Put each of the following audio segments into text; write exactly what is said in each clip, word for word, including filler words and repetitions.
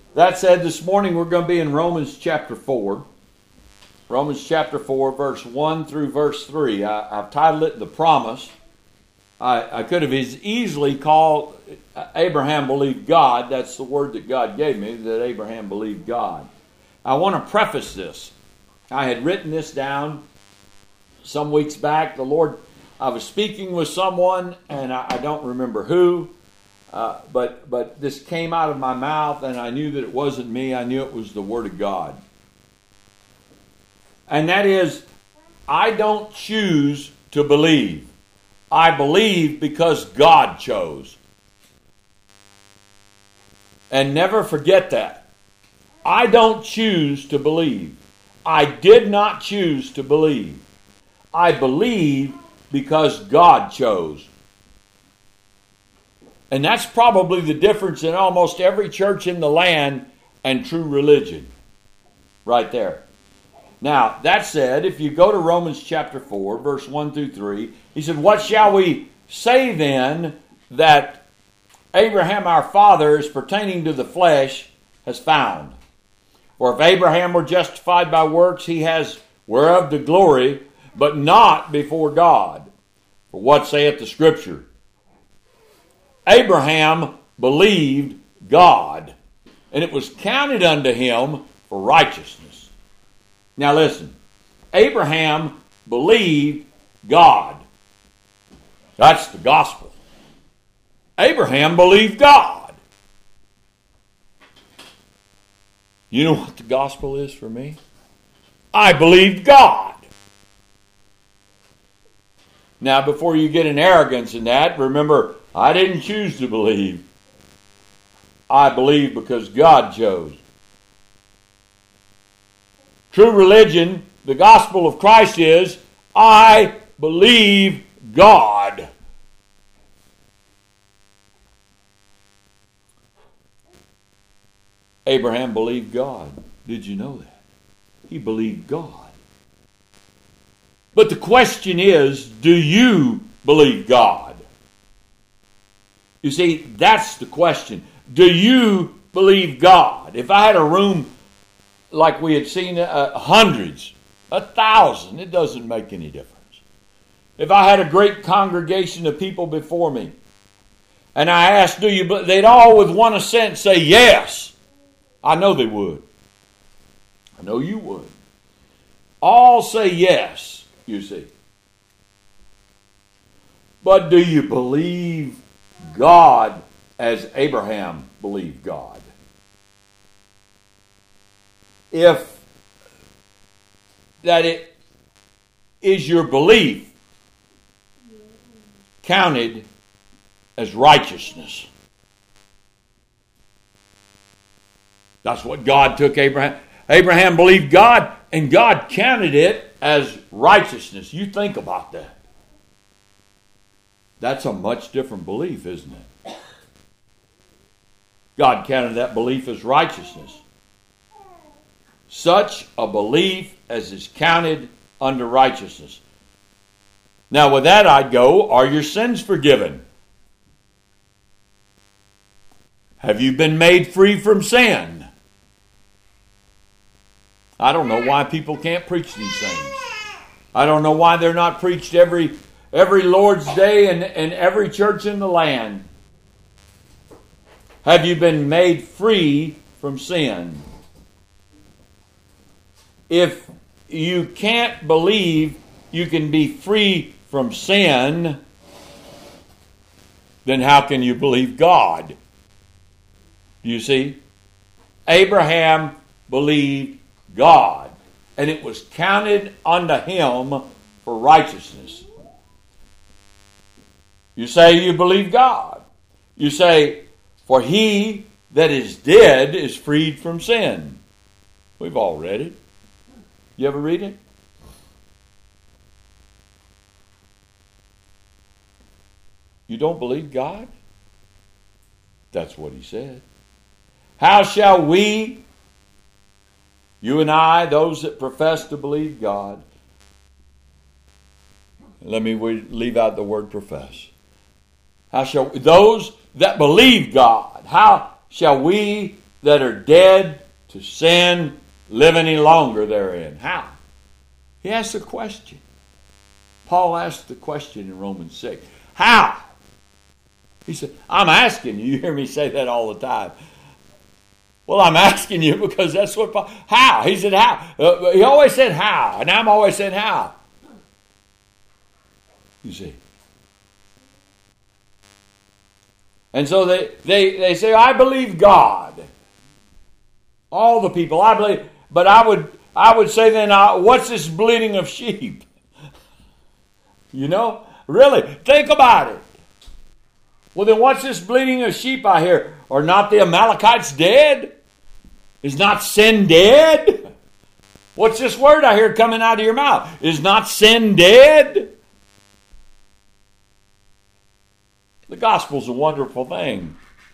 That said, this morning we're going to be in Romans chapter four. Romans chapter four, verse one through verse three. I, I've titled it The Promise. I, I could have as easily called Abraham believed God. That's the word that God gave me, that Abraham believed God. I want to preface this. I had written this down some weeks back. The Lord, I was speaking with someone, and I, I don't remember who, uh, but but this came out of my mouth, and I knew that it wasn't me. I knew it was the Word of God. And that is, I don't choose to believe. I believe because God chose. And never forget that. I don't choose to believe. I did not choose to believe. I believe because God chose. And that's probably the difference in almost every church in the land and true religion. Right there. Now, that said, if you go to Romans chapter four, verse one through three, he said, "What shall we say then that Abraham our father, as pertaining to the flesh, has found? For if Abraham were justified by works, he has whereof the glory, but not before God. For what saith the Scripture? Abraham believed God, and it was counted unto him for righteousness." Now listen, Abraham believed God. That's the gospel. Abraham believed God. You know what the gospel is for me? I believed God. Now, before you get an arrogance in that, remember, I didn't choose to believe. I believe because God chose. True religion, the gospel of Christ is, I believe God. Abraham believed God. Did you know that? He believed God. But the question is, do you believe God? You see, that's the question. Do you believe God? If I had a room like we had seen uh, hundreds, a thousand, it doesn't make any difference. If I had a great congregation of people before me, and I asked, do you, they'd all with one assent say yes. I know they would. I know you would. All say yes, you see. But do you believe God as Abraham believed God? If that it is your belief counted as righteousness. That's what God took Abraham. Abraham believed God, and God counted it as righteousness. You think about that. That's a much different belief, isn't it? God counted that belief as righteousness. Such a belief as is counted unto righteousness. Now with that I'd go, are your sins forgiven? Have you been made free from sin? I don't know why people can't preach these things. I don't know why they're not preached every every Lord's Day and, and every church in the land. Have you been made free from sin? If you can't believe you can be free from sin, then how can you believe God? Do you see? Abraham believed God, and it was counted unto him for righteousness. You say you believe God. You say, for he that is dead is freed from sin. We've all read it. You ever read it? You don't believe God? That's what he said. How shall we, you and I, those that profess to believe God, let me leave out the word profess. How shall those that believe God, how shall we that are dead to sin live any longer therein. How? He asked a question. Paul asked the question in Romans six. How? He said, I'm asking you. You hear me say that all the time. Well, I'm asking you because that's what Paul... How? He said, how? Uh, he always said how. And I'm always saying how. You see. And so they, they, they say, I believe God. All the people, I believe. But I would I would say then, uh, what's this bleating of sheep? You know? Really? Think about it. Well, then what's this bleating of sheep I hear? Are not the Amalekites dead? Is not sin dead? What's this word I hear coming out of your mouth? Is not sin dead? The gospel's a wonderful thing.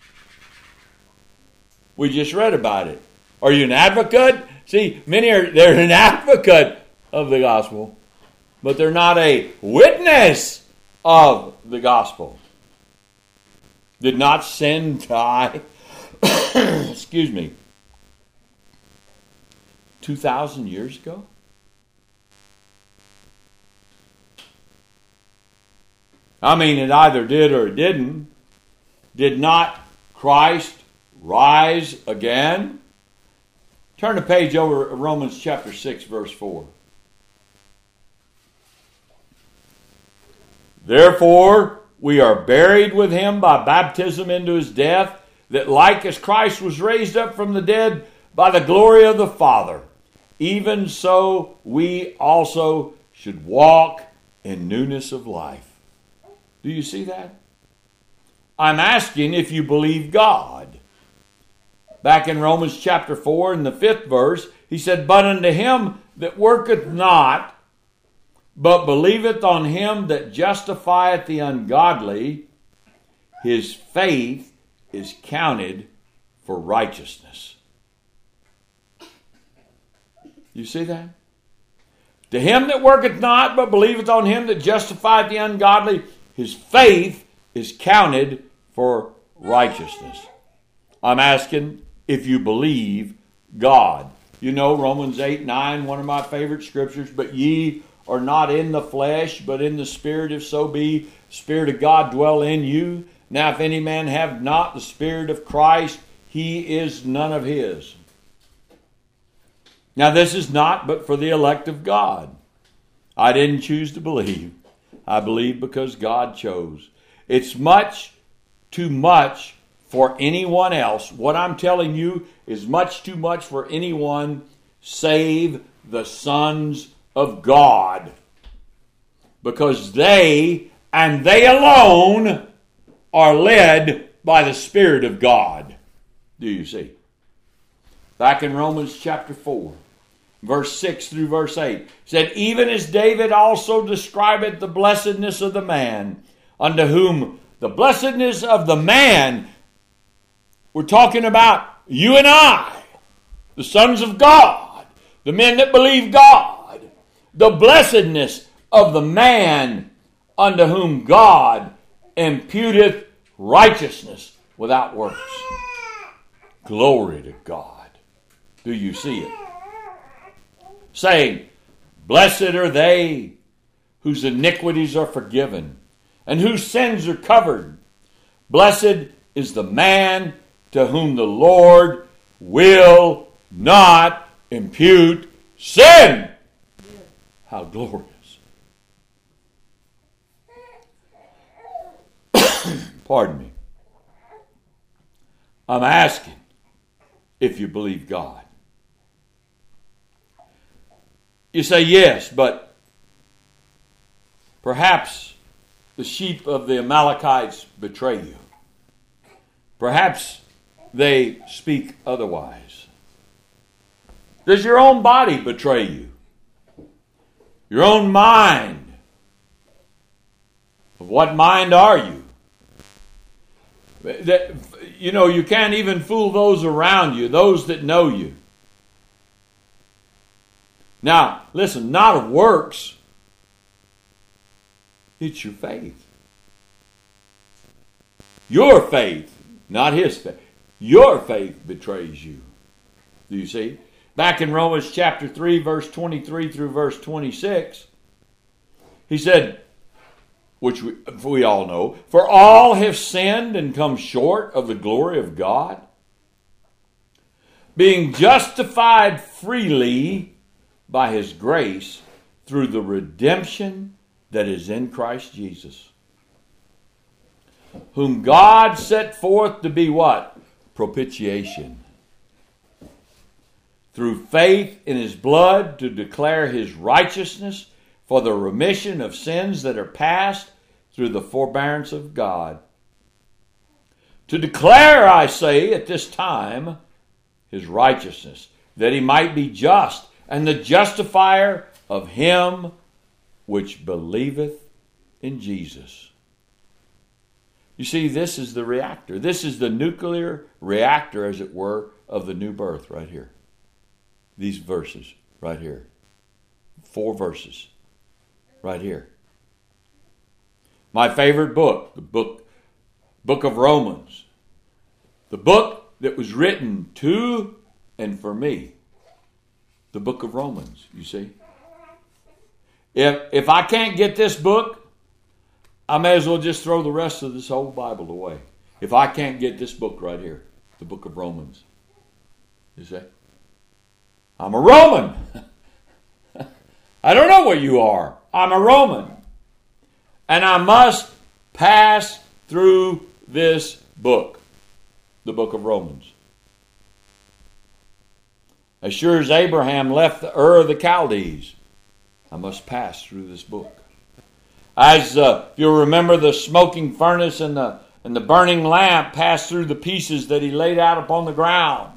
We just read about it. Are you an advocate? See, many are they're an advocate of the gospel, but they're not a witness of the gospel. Did not sin die? Excuse me. two thousand years ago? I mean, it either did or it didn't. Did not Christ rise again? Turn the page over to Romans chapter six, verse four. Therefore, we are buried with him by baptism into his death, that like as Christ was raised up from the dead by the glory of the Father, even so we also should walk in newness of life. Do you see that? I'm asking if you believe God. Back in Romans chapter four, in the fifth verse, he said, But unto him that worketh not, but believeth on him that justifieth the ungodly, his faith is counted for righteousness. You see that? To him that worketh not, but believeth on him that justifieth the ungodly, his faith is counted for righteousness. I'm asking if you believe God. You know Romans eight, nine, one of my favorite scriptures, but ye are not in the flesh, but in the Spirit, if so be the Spirit of God dwell in you. Now if any man have not the Spirit of Christ, he is none of his. Now this is not but for the elect of God. I didn't choose to believe. I believe because God chose. It's much too much for anyone else. What I'm telling you is much too much for anyone save the sons of God. Because they, and they alone, are led by the Spirit of God. Do you see? Back in Romans chapter four, verse six through verse eight, said, Even as David also describeth the blessedness of the man, unto whom the blessedness of the man, we're talking about you and I, the sons of God, the men that believe God, the blessedness of the man unto whom God imputeth righteousness without works. Glory to God. Do you see it? Saying, Blessed are they whose iniquities are forgiven and whose sins are covered. Blessed is the man to whom the Lord will not impute sin. How glorious. Pardon me. I'm asking if you believe God. You say yes, but perhaps the sheep of the Amalekites betray you. Perhaps they speak otherwise. Does your own body betray you? Your own mind? Of what mind are you? That, you know, you can't even fool those around you, those that know you. Now, listen, not of works. It's your faith. Your faith, not his faith. Your faith betrays you. Do you see? Back in Romans chapter three, verse twenty-three through verse twenty-six, he said, which we, we all know, for all have sinned and come short of the glory of God, being justified freely by his grace through the redemption that is in Christ Jesus, whom God set forth to be what? Propitiation. Through faith in his blood to declare his righteousness for the remission of sins that are past through the forbearance of God. To declare, I say, at this time, his righteousness, that he might be just and the justifier of him which believeth in Jesus. You see, this is the reactor. This is the nuclear reactor, as it were, of the new birth right here. These verses right here. Four verses right here. My favorite book, the book, book of Romans. The book that was written to and for me. The book of Romans, you see. If, if I can't get this book, I may as well just throw the rest of this whole Bible away. If I can't get this book right here, the book of Romans. You see? I'm a Roman. I don't know what you are. I'm a Roman. And I must pass through this book, the book of Romans. As sure as Abraham left the Ur of the Chaldees, I must pass through this book. As uh, if you'll remember, the smoking furnace and the, and the burning lamp passed through the pieces that he laid out upon the ground.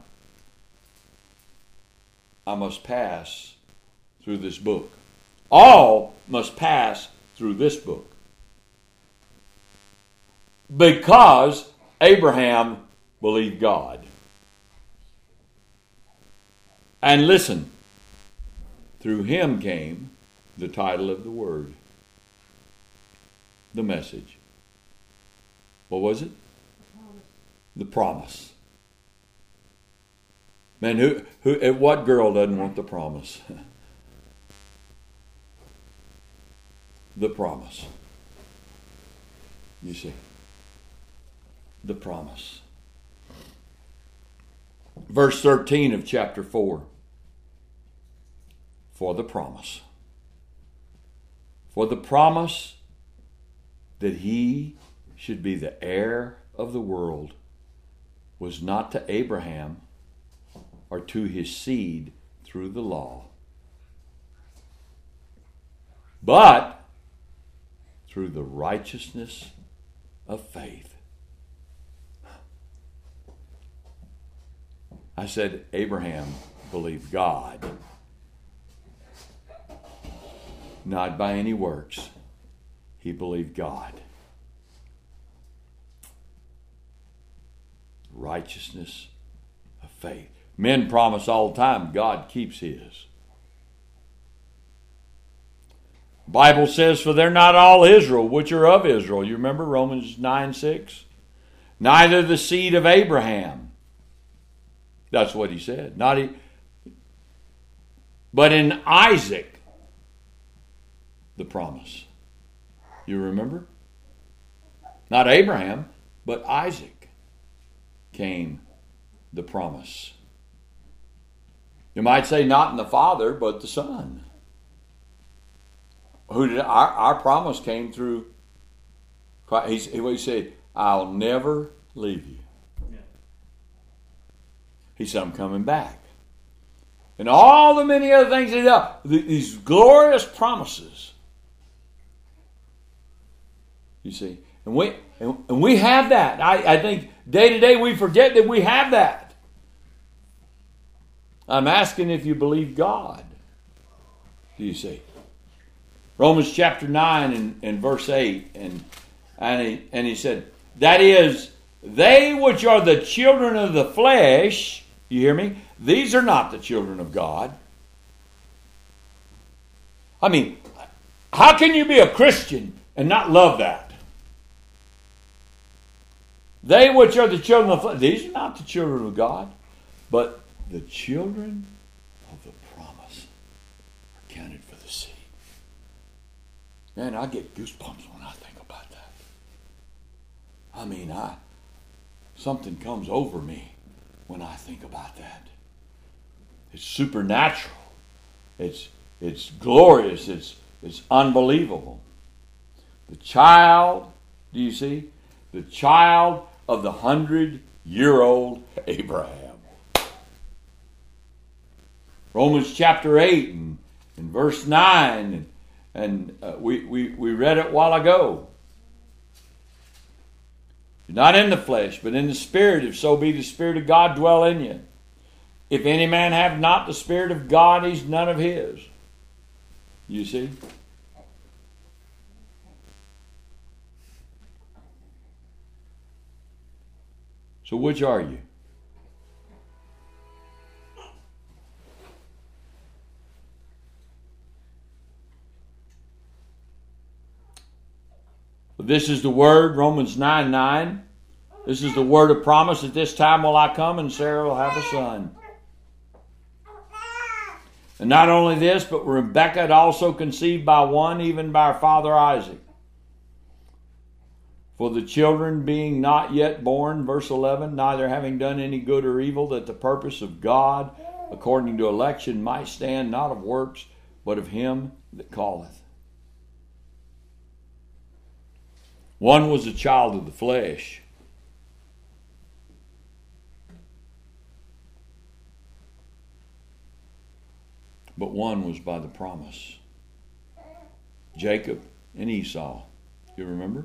I must pass through this book. All must pass through this book. Because Abraham believed God. And listen, through him came the title of the word. The message. What was it? The promise. Man, who, who, what girl doesn't want the promise? The promise. You see. The promise. Verse thirteen of chapter four. For the promise. For the promise that he should be the heir of the world was not to Abraham or to his seed through the law, but through the righteousness of faith. I said Abraham believed God, not by any works. He believed God. Righteousness of faith. Men promise all the time. God keeps his. Bible says, for they're not all Israel, which are of Israel. You remember Romans nine six? Neither the seed of Abraham. That's what he said. Not he, but in Isaac, the promise. You remember? Not Abraham, but Isaac came the promise. You might say not in the Father, but the Son. Who did our, our promise came through Christ. He, he said, I'll never leave you. Yeah. He said, I'm coming back. And all the many other things he did, these glorious promises. You see, and we and, and we have that. I, I think day to day we forget that we have that. I'm asking if you believe God. Do you see? Romans chapter nine and, and verse eight, and and he, and he said, that is, they which are the children of the flesh, you hear me? These are not the children of God. I mean, how can you be a Christian and not love that? They which are the children of the flesh, these are not the children of God, but the children of the promise are counted for the seed. Man, I get goosebumps when I think about that. I mean, I something comes over me when I think about that. It's supernatural. It's it's glorious. It's it's unbelievable. The child, do you see? The child of the hundred-year-old Abraham. Romans chapter eight and, and verse nine, and, and uh, we, we, we read it a while ago. You're not in the flesh, but in the Spirit, if so be the Spirit of God dwell in you. If any man have not the Spirit of God, he's none of his. You see? So which are you? This is the word, Romans nine nine. This is the word of promise. At this time will I come, and Sarah will have a son. And not only this, but Rebekah had also conceived by one, even by her father Isaac. For the children being not yet born, verse eleven, neither having done any good or evil, that the purpose of God, according to election, might stand, not of works, but of him that calleth. One was a child of the flesh. But one was by the promise. Jacob and Esau. You remember?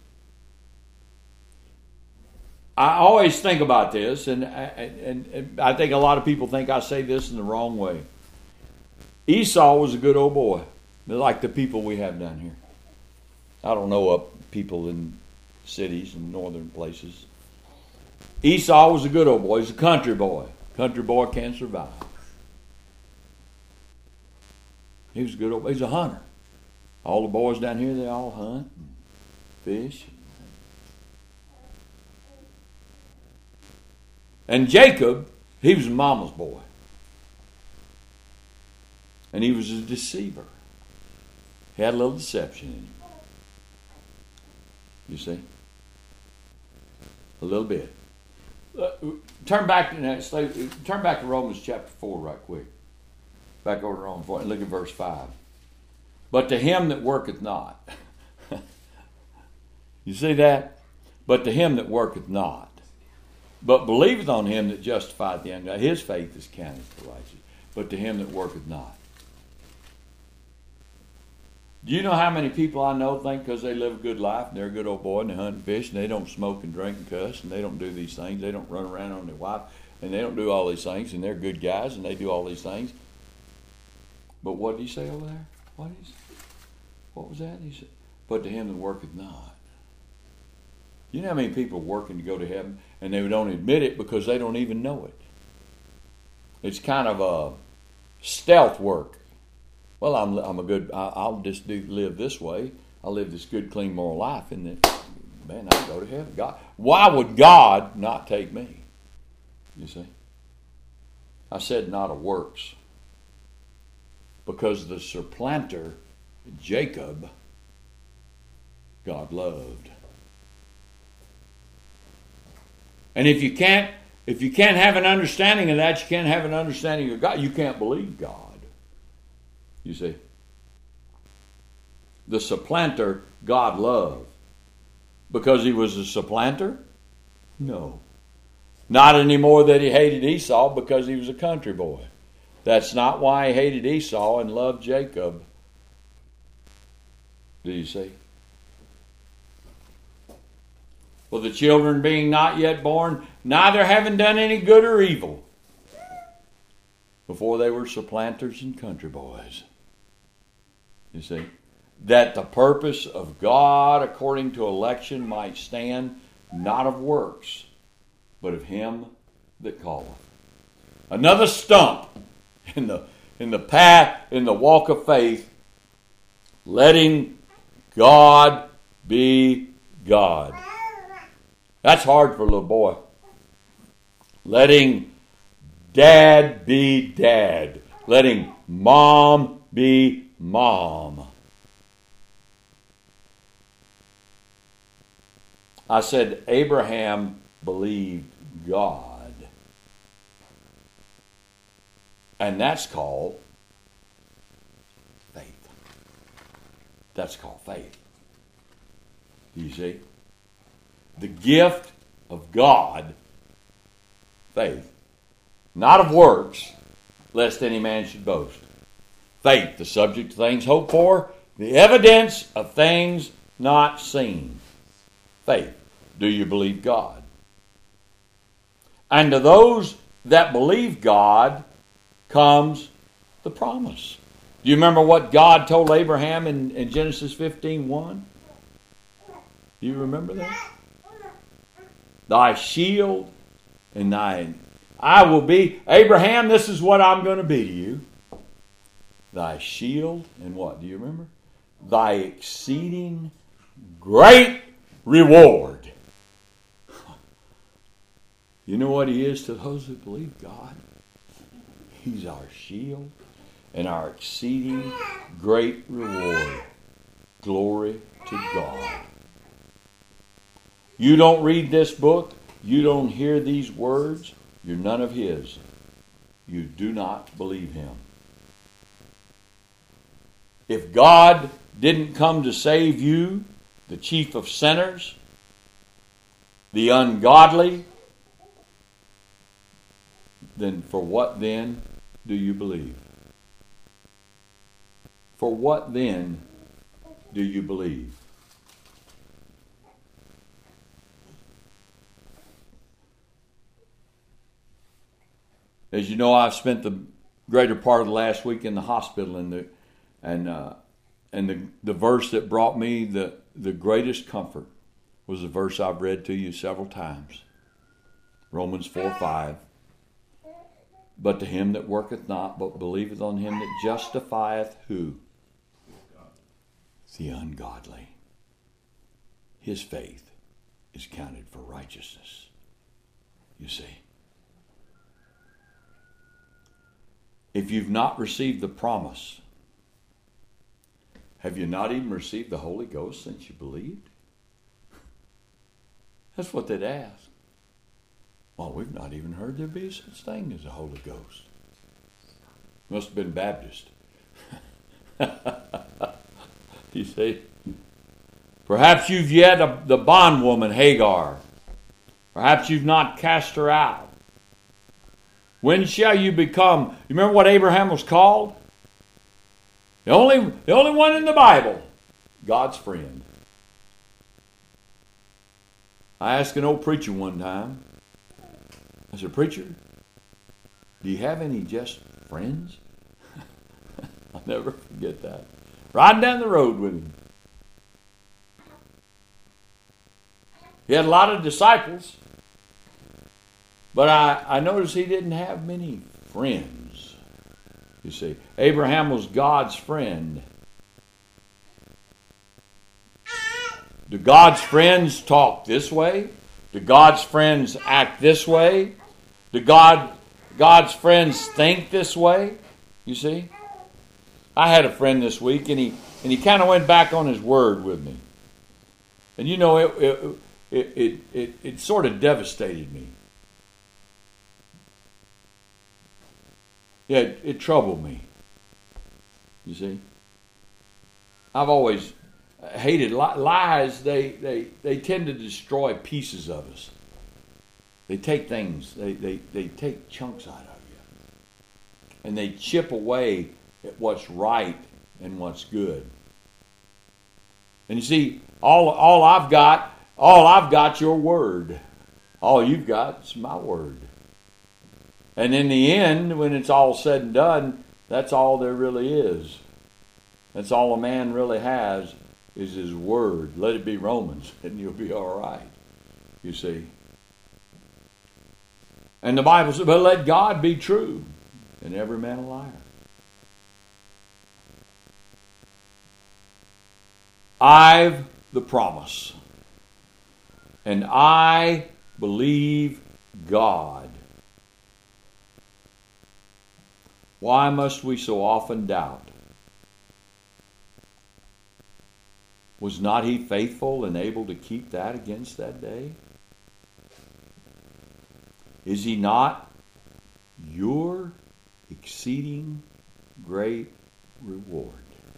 I always think about this, and, and, and I think a lot of people think I say this in the wrong way. Esau was a good old boy, like the people we have down here. I don't know up people in cities and northern places. Esau was a good old boy. He's a country boy. Country boy can't survive. He was a good old boy. He's a hunter. All the boys down here, they all hunt and fish. And Jacob, he was mama's boy. And he was a deceiver. He had a little deception in him. You see? A little bit. Uh, turn back to that. Turn back to Romans chapter four right quick. Back over to Romans four and look at verse five. But to him that worketh not. You see that? But to him that worketh not. But believeth on him that justifieth the ungodly. His faith is counted for righteous. But to him that worketh not. Do you know how many people I know think because they live a good life and they're a good old boy and they hunt and fish and they don't smoke and drink and cuss and they don't do these things, they don't run around on their wife and they don't do all these things and they're good guys and they do all these things. But what did he say over there? What is? What was that? He said, but to him that worketh not. You know how many people are working to go to heaven and they don't admit it because they don't even know it. It's kind of a stealth work. Well, I'm I'm a good. I'll just do live this way. I'll live this good, clean, moral life, and then, man, I'll go to heaven. God, why would God not take me? You see, I said not of works, because the supplanter, Jacob, God loved. And if you can't, if you can't have an understanding of that, you can't have an understanding of God. You can't believe God. You see, the supplanter God loved. Because he was a supplanter? No. Not any more that he hated Esau because he was a country boy. That's not why he hated Esau and loved Jacob. Do you see? For the children being not yet born, neither having done any good or evil, before they were supplanters and country boys. You see, that the purpose of God according to election might stand, not of works, but of him that calleth. Another stump in the in the path, in the walk of faith, letting God be God. That's hard for a little boy. Letting dad be dad. Letting mom be mom. I said Abraham believed God. And that's called faith. That's called faith. You see? The gift of God, faith. Not of works, lest any man should boast. Faith, the subject of things hoped for, the evidence of things not seen. Faith. Do you believe God? And to those that believe God comes the promise. Do you remember what God told Abraham in, in Genesis fifteen one? Do you remember that? Thy shield and thy... I will be... Abraham, this is what I'm going to be to you. Thy shield and what? Do you remember? Thy exceeding great reward. You know what he is to those that believe God? He's our shield and our exceeding great reward. Glory to God. You don't read this book, you don't hear these words, you're none of his. You do not believe him. If God didn't come to save you, the chief of sinners, the ungodly, then for what then do you believe? For what then do you believe? As you know, I've spent the greater part of the last week in the hospital, and the and uh, and the the verse that brought me the the greatest comfort was a verse I've read to you several times. Romans four five. But to him that worketh not, but believeth on him that justifieth who? The ungodly. His faith is counted for righteousness. You see. If you've not received the promise, have you not even received the Holy Ghost since you believed? That's what they'd ask. Well, we've not even heard there be such thing as a Holy Ghost. Must have been Baptist. You see? Perhaps you've yet a, the bondwoman Hagar. Perhaps you've not cast her out. When shall you become... You remember what Abraham was called? The only, the only one in the Bible. God's friend. I asked an old preacher one time. I said, preacher, do you have any just friends? I'll never forget that. Riding down the road with him. He had a lot of disciples, but I, I noticed he didn't have many friends. You see, Abraham was God's friend. Do God's friends talk this way? Do God's friends act this way? Do God, God's friends think this way? You see? I had a friend this week, and he and he kind of went back on his word with me. And you know, it it it it, it, it sort of devastated me. Yeah, it, it troubled me. You see? I've always hated lies. They, they, they tend to destroy pieces of us. They take things, they, they, they take chunks out of you. And they chip away at what's right and what's good. And you see, all all I've got, all I've got your word. All you've got is my word. And in the end, when it's all said and done, that's all there really is. That's all a man really has is his word. Let it be Romans, and you'll be all right. You see. And the Bible says, but let God be true, and every man a liar. I've the promise. And I believe God. Why must we so often doubt? Was not he faithful and able to keep that against that day? Is he not your exceeding great reward?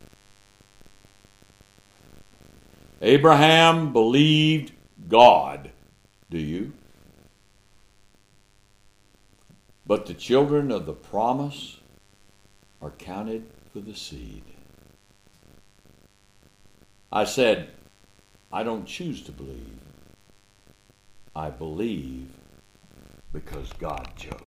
Abraham believed God. Do you? But the children of the promise are counted for the seed. I said, I don't choose to believe. I believe because God chose.